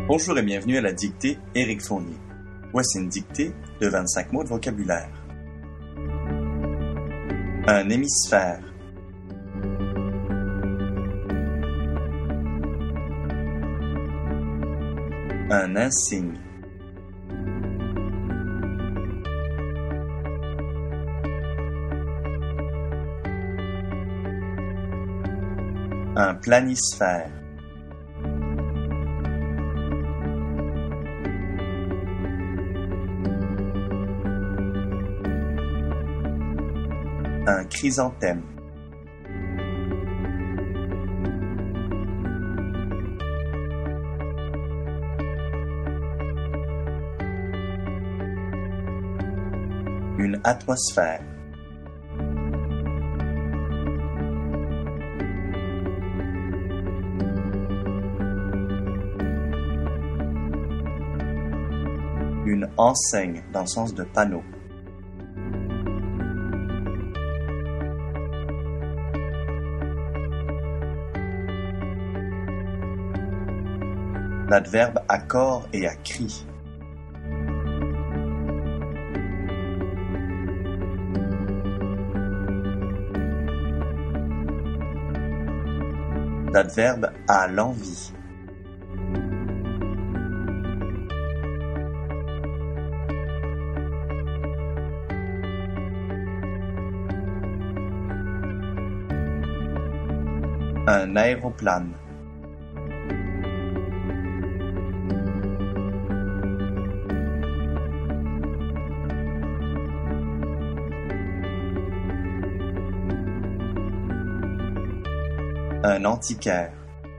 Bonjour et bienvenue à la dictée Éric Fournier. Voici une dictée de 25 mots de vocabulaire. Un hémisphère. Un insigne. Un planisphère. Un chrysanthème. Une atmosphère. Une enseigne dans le sens de panneau. L'adverbe à corps et à cri. L'adverbe à l'envie. Un aéroplane. Un antiquaire.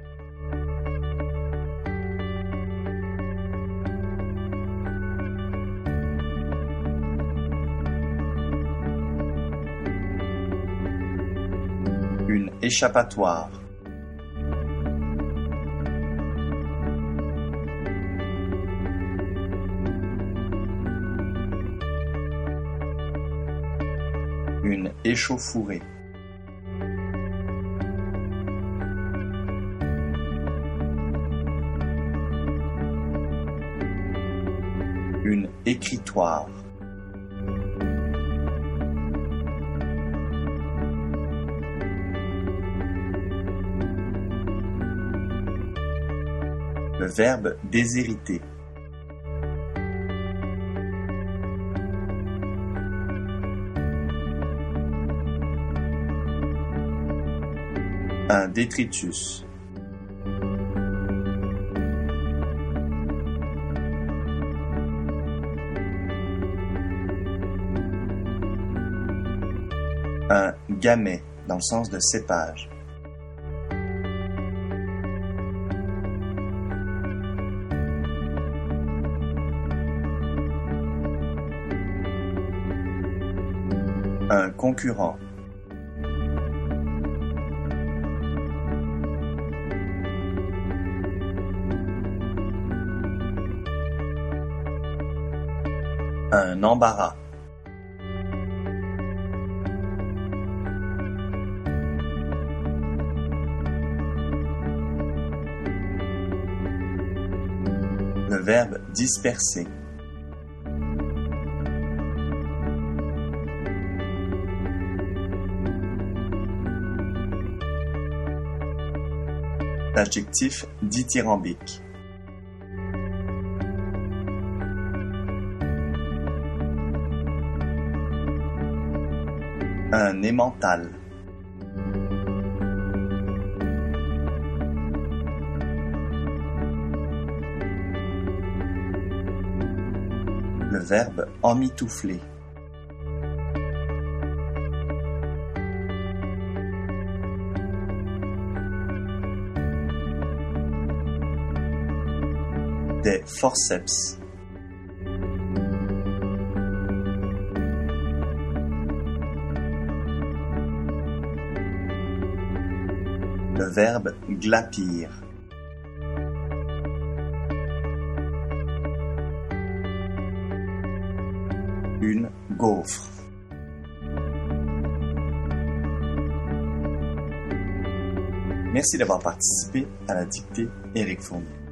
Une échappatoire. Une échauffourée. Une écritoire. Le verbe déshériter. Un détritus. Un gamay dans le sens de cépage. Un concurrent. Un embarras. Le verbe disperser. L'adjectif dithyrambique. Un emmental. Le verbe emmitoufler. Des forceps. Le verbe glapir. Une gaufre. Merci d'avoir participé à la dictée Éric Fournier.